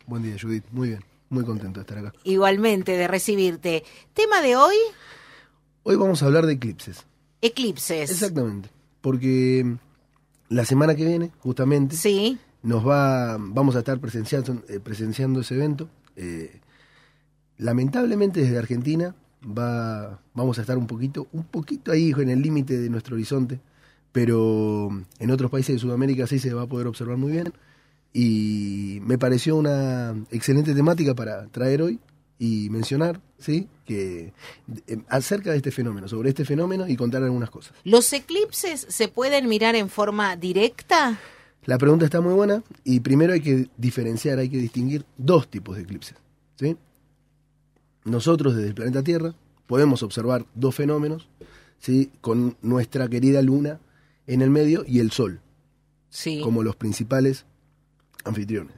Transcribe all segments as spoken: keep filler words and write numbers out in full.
Buen día, Judith. Muy bien, muy contento de estar acá. Igualmente, de recibirte. ¿Tema de hoy? Hoy vamos a hablar de eclipses. Eclipses. Exactamente, porque la semana que viene, justamente, sí. nos va, vamos a estar presenciando, eh, presenciando ese evento. Eh, lamentablemente desde Argentina va, vamos a estar un poquito, un poquito ahí en el límite de nuestro horizonte, pero en otros países de Sudamérica sí se va a poder observar muy bien. Y me pareció una excelente temática para traer hoy y mencionar, ¿sí?, que eh, acerca de este fenómeno, sobre este fenómeno y contar algunas cosas. ¿Los eclipses se pueden mirar en forma directa? La pregunta está muy buena y primero hay que diferenciar, hay que distinguir dos tipos de eclipses, ¿sí? Nosotros desde el planeta Tierra podemos observar dos fenómenos, ¿sí?, con nuestra querida Luna en el medio y el Sol, sí, como los principales anfitriones.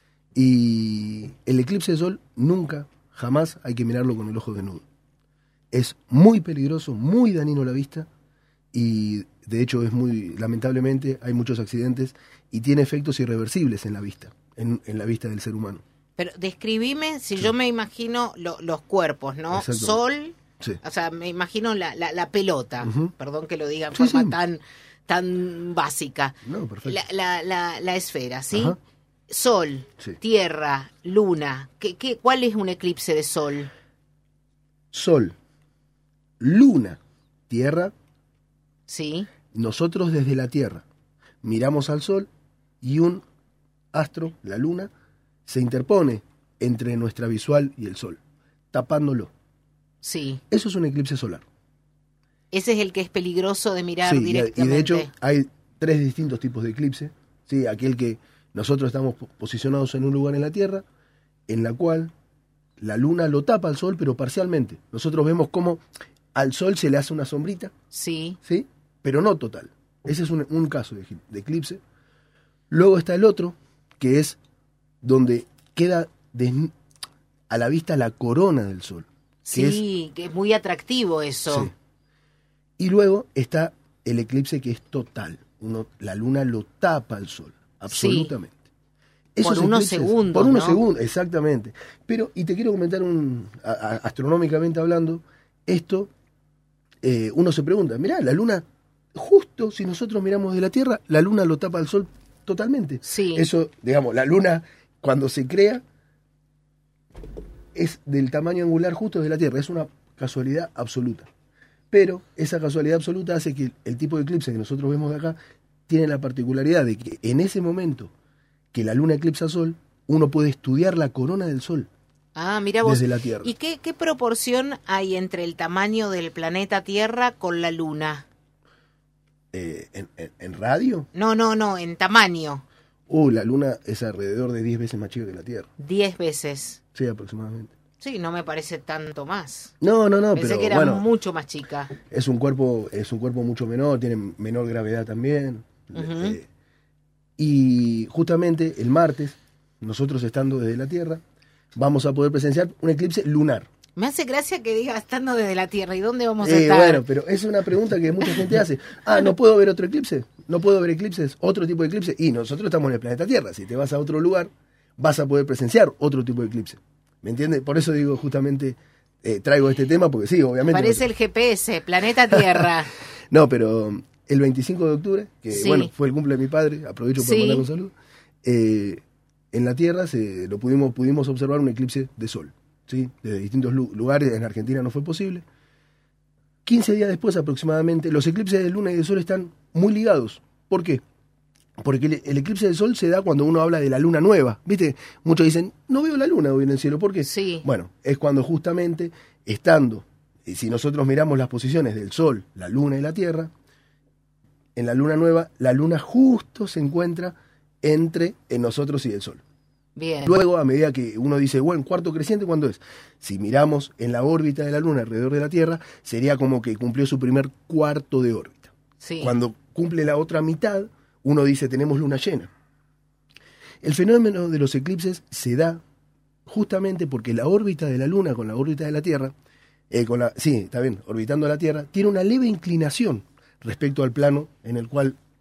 Y el eclipse de Sol nunca, jamás hay que mirarlo con el ojo desnudo. Es muy peligroso, muy dañino a la vista y de hecho es muy, lamentablemente hay muchos accidentes y tiene efectos irreversibles en la vista, en, en la vista del ser humano. Pero describime, si sí. yo me imagino lo, los cuerpos, ¿no? Sol, sí. O sea, me imagino la, la, la pelota, uh-huh. Perdón que lo diga en sí, forma sí. tan tan básica. No, perfecto. La, la, la, la esfera, ¿sí? Ajá. Sol, sí. Tierra, luna. ¿Qué, qué, ¿Cuál es un eclipse de sol? Sol, luna, tierra. Sí. Nosotros desde la Tierra miramos al Sol y un astro, la luna, se interpone entre nuestra visual y el Sol, tapándolo. Sí. Eso es un eclipse solar. Ese es el que es peligroso de mirar sí, directamente. Y de hecho hay tres distintos tipos de eclipse. Sí, aquel que nosotros estamos posicionados en un lugar en la Tierra, en la cual la luna lo tapa al Sol, pero parcialmente. Nosotros vemos cómo al Sol se le hace una sombrita. Sí. ¿Sí? Pero no total. Ese es un, un caso de, de eclipse. Luego está el otro, que es donde queda des, a la vista la corona del Sol. Que sí, es, que es muy atractivo eso. Sí. Y luego está el eclipse que es total. Uno, la luna lo tapa al Sol, absolutamente. Sí. Por unos segundos, Por unos ¿no? segundos, exactamente. Pero, y te quiero comentar, un a, a, astronómicamente hablando, esto, eh, uno se pregunta, mirá, la luna... Justo si nosotros miramos de la Tierra, la luna lo tapa al Sol totalmente. Sí. Eso, digamos, la luna cuando se crea es del tamaño angular justo de la Tierra. Es una casualidad absoluta. Pero esa casualidad absoluta hace que el tipo de eclipse que nosotros vemos de acá tiene la particularidad de que en ese momento que la luna eclipsa al Sol, uno puede estudiar la corona del Sol. Ah, mira vos. Desde la Tierra. ¿Y qué, qué proporción hay entre el tamaño del planeta Tierra con la luna? Eh, ¿en, en, ¿En radio? No, no, no, en tamaño. Uh, la luna es alrededor de diez veces más chica que la Tierra. diez veces. Sí, aproximadamente. Sí, no me parece tanto más. No, no, no, Pensé pero que era bueno, mucho más chica. Es un cuerpo, es un cuerpo mucho menor, tiene menor gravedad también. Uh-huh. Eh, y justamente el martes, nosotros estando desde la Tierra, vamos a poder presenciar un eclipse lunar. Me hace gracia que diga estando desde la Tierra. ¿Y dónde vamos a eh, estar? Bueno, pero es una pregunta que mucha gente hace. Ah, ¿no puedo ver otro eclipse? ¿No puedo ver eclipses? ¿Otro tipo de eclipse? Y nosotros estamos en el planeta Tierra. Si te vas a otro lugar, vas a poder presenciar otro tipo de eclipse. ¿Me entiendes? Por eso digo justamente, eh, traigo este tema, porque sí, obviamente... Parece el G P S, planeta Tierra. No, pero el veinticinco de octubre, que sí. bueno, fue el cumple de mi padre, aprovecho para sí. mandar un saludo, eh, en la Tierra se lo pudimos, pudimos observar un eclipse de sol. ¿Sí? Desde distintos lugares, en Argentina no fue posible. quince días después aproximadamente, los eclipses de luna y de sol están muy ligados. ¿Por qué? Porque el, el eclipse del sol se da cuando uno habla de la luna nueva. ¿Viste? Muchos dicen, no veo la luna hoy en el cielo. ¿Por qué? Sí. Bueno, es cuando justamente, estando, y si nosotros miramos las posiciones del sol, la luna y la tierra, en la luna nueva, la luna justo se encuentra entre en nosotros y el sol. Bien. Luego, a medida que uno dice, bueno, cuarto creciente, ¿cuándo es? Si miramos en la órbita de la Luna alrededor de la Tierra, sería como que cumplió su primer cuarto de órbita. Sí. Cuando cumple la otra mitad, uno dice, tenemos luna llena. El fenómeno de los eclipses se da justamente porque la órbita de la Luna con la órbita de la Tierra, eh, con la, sí, está bien, orbitando la Tierra, tiene una leve inclinación respecto al plano en el cual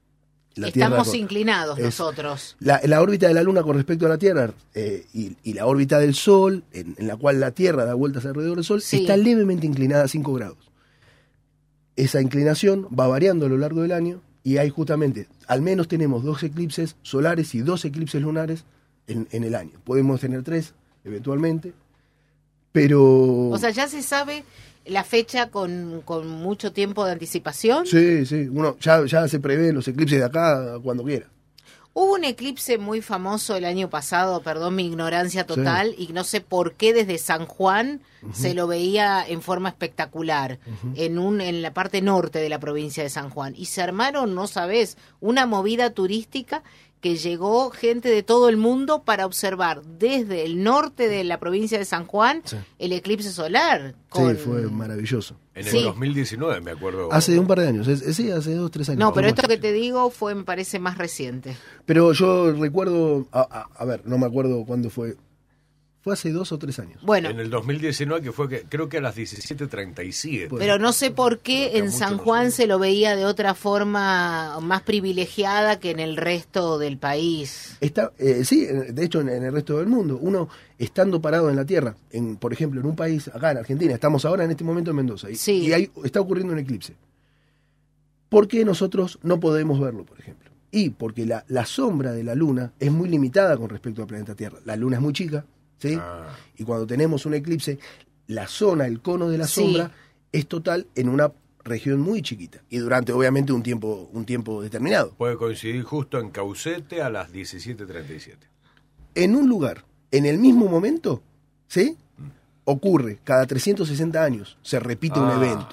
La Estamos inclinados es, nosotros. La, la órbita de la Luna con respecto a la Tierra eh, y, y la órbita del Sol, en, en la cual la Tierra da vueltas alrededor del Sol, sí. está levemente inclinada a cinco grados. Esa inclinación va variando a lo largo del año y hay justamente, al menos tenemos dos eclipses solares y dos eclipses lunares en, en el año. Podemos tener tres, eventualmente, pero... O sea, ya se sabe la fecha con, con mucho tiempo de anticipación. Sí, sí, uno ya, ya se prevé los eclipses de acá cuando quiera. Hubo un eclipse muy famoso el año pasado, perdón mi ignorancia total, sí. y no sé por qué desde San Juan uh-huh. se lo veía en forma espectacular, uh-huh. en un en la parte norte de la provincia de San Juan. Y se armaron, no sabés, una movida turística que llegó gente de todo el mundo para observar desde el norte de la provincia de San Juan sí. el eclipse solar. Con... Sí, fue maravilloso. En el sí. dos mil diecinueve, me acuerdo. Hace un par de años, es, es, sí, hace dos, tres años. No, pero esto que te digo fue, me parece, más reciente. Pero yo recuerdo, a, a, a ver, no me acuerdo cuándo fue. Fue hace dos o tres años. Bueno. En el dos mil diecinueve, que fue, que creo que a las diecisiete treinta y siete. Pero no sé por qué en San Juan no se lo veía de otra forma más privilegiada que en el resto del país. Está, eh, sí, de hecho en, en el resto del mundo. Uno estando parado en la Tierra, en, por ejemplo, en un país, acá en Argentina, estamos ahora en este momento en Mendoza, y, sí. y ahí está ocurriendo un eclipse. ¿Por qué nosotros no podemos verlo, por ejemplo? Y porque la, la sombra de la Luna es muy limitada con respecto al planeta Tierra. La Luna es muy chica. ¿Sí? Ah. Y cuando tenemos un eclipse, la zona, el cono de la sí. sombra es total en una región muy chiquita y durante obviamente un tiempo un tiempo determinado. Puede coincidir justo en Caucete a las diecisiete treinta y siete. En un lugar, en el mismo momento, ¿sí? Mm. Ocurre cada trescientos sesenta años, se repite ah. un evento.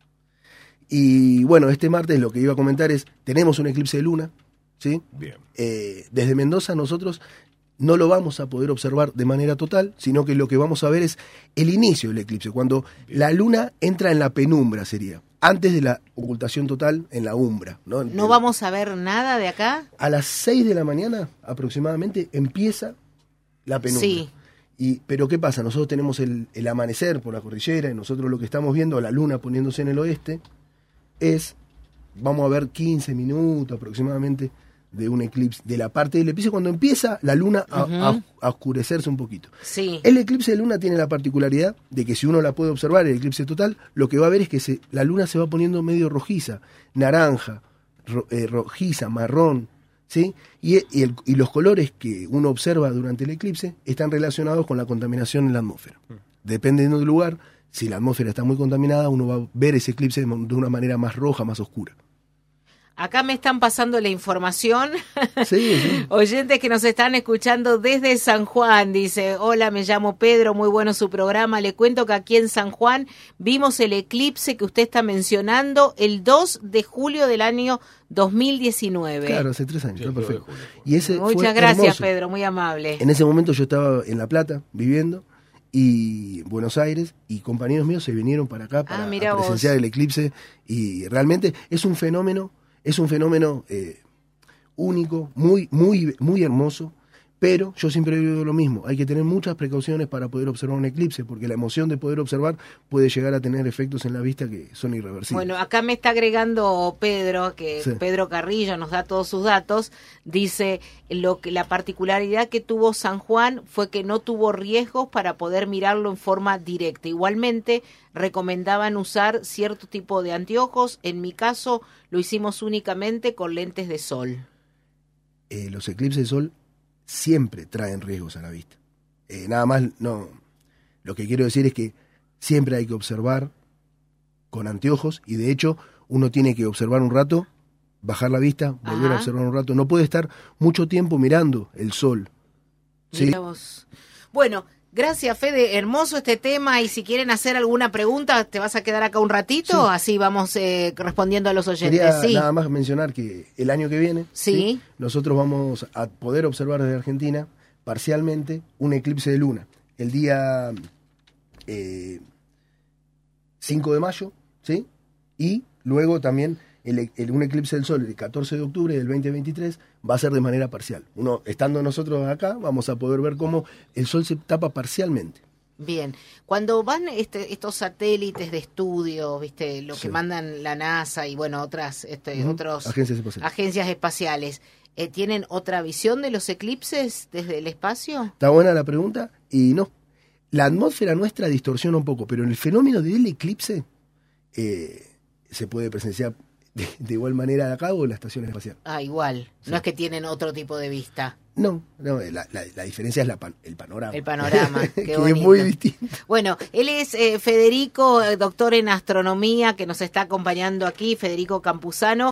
Y bueno, este martes lo que iba a comentar es, tenemos un eclipse de luna, ¿sí? Bien. Eh, desde Mendoza nosotros no lo vamos a poder observar de manera total, sino que lo que vamos a ver es el inicio del eclipse, cuando Bien. la luna entra en la penumbra, sería, antes de la ocultación total en la umbra. ¿No, ¿No vamos a ver nada de acá? A las seis de la mañana aproximadamente empieza la penumbra. Sí. Y, pero ¿qué pasa? Nosotros tenemos el, el amanecer por la cordillera y nosotros lo que estamos viendo, la luna poniéndose en el oeste, es, vamos a ver quince minutos aproximadamente, de un eclipse, de la parte del eclipse, cuando empieza la luna a, uh-huh. a, a oscurecerse un poquito. Sí. El eclipse de luna tiene la particularidad de que si uno la puede observar, el eclipse total, lo que va a ver es que se, la luna se va poniendo medio rojiza, naranja, ro, eh, rojiza, marrón, ¿sí? Y, y, el, y los colores que uno observa durante el eclipse están relacionados con la contaminación en la atmósfera. Uh-huh. Dependiendo del lugar, si la atmósfera está muy contaminada, uno va a ver ese eclipse de una manera más roja, más oscura. Acá me están pasando la información. Sí, sí. Oyentes que nos están escuchando desde San Juan. Dice, hola, me llamo Pedro, muy bueno su programa. Le cuento que aquí en San Juan vimos el eclipse que usted está mencionando el dos de julio del año dos mil diecinueve. Claro, hace tres años, sí, está perfecto. Julio, y ese Muchas fue gracias, hermoso. Pedro, muy amable. En ese momento yo estaba en La Plata viviendo y Buenos Aires, y compañeros míos se vinieron para acá para ah, mira presenciar vos. el eclipse, y realmente es un fenómeno Es un fenómeno eh, único, muy, muy, muy hermoso, pero yo siempre digo lo mismo, hay que tener muchas precauciones para poder observar un eclipse, porque la emoción de poder observar puede llegar a tener efectos en la vista que son irreversibles. Bueno, acá me está agregando Pedro, que sí. Pedro Carrillo nos da todos sus datos, dice lo que la particularidad que tuvo San Juan fue que no tuvo riesgos para poder mirarlo en forma directa. Igualmente recomendaban usar cierto tipo de anteojos, en mi caso lo hicimos únicamente con lentes de sol. Eh, los eclipses de sol siempre traen riesgos a la vista. Eh, nada más, no. Lo que quiero decir es que siempre hay que observar con anteojos, y de hecho uno tiene que observar un rato, bajar la vista, volver Ajá. a observar un rato. No puede estar mucho tiempo mirando el sol. ¿Sí? Bueno, gracias, Fede. Hermoso este tema, y si quieren hacer alguna pregunta, te vas a quedar acá un ratito, sí. así vamos eh, respondiendo a los oyentes. Quería sí. nada más mencionar que el año que viene sí. ¿sí? nosotros vamos a poder observar desde Argentina parcialmente un eclipse de luna. El día eh, cinco de mayo, ¿sí? Y luego también el, el, un eclipse del sol el catorce de octubre del veinte veintitrés va a ser de manera parcial. Uno, estando nosotros acá, vamos a poder ver cómo el sol se tapa parcialmente. Bien, cuando van este, estos satélites de estudio, viste, lo Sí. que mandan la NASA y bueno, otras este, Ujú. otros Agencias espaciales. agencias espaciales, eh, ¿tienen otra visión de los eclipses desde el espacio? Está buena la pregunta y no. La atmósfera nuestra distorsiona un poco, pero en el fenómeno del eclipse eh, se puede presenciar de, de igual manera de acá o en la estación espacial. Ah, igual, Sí. no es que tienen otro tipo de vista. No, no la, la, la diferencia es la pan- el panorama. El panorama, qué que es bonito. muy distinto. Bueno, él es eh, Federico, eh, doctor en astronomía, que nos está acompañando aquí, Federico Campuzano.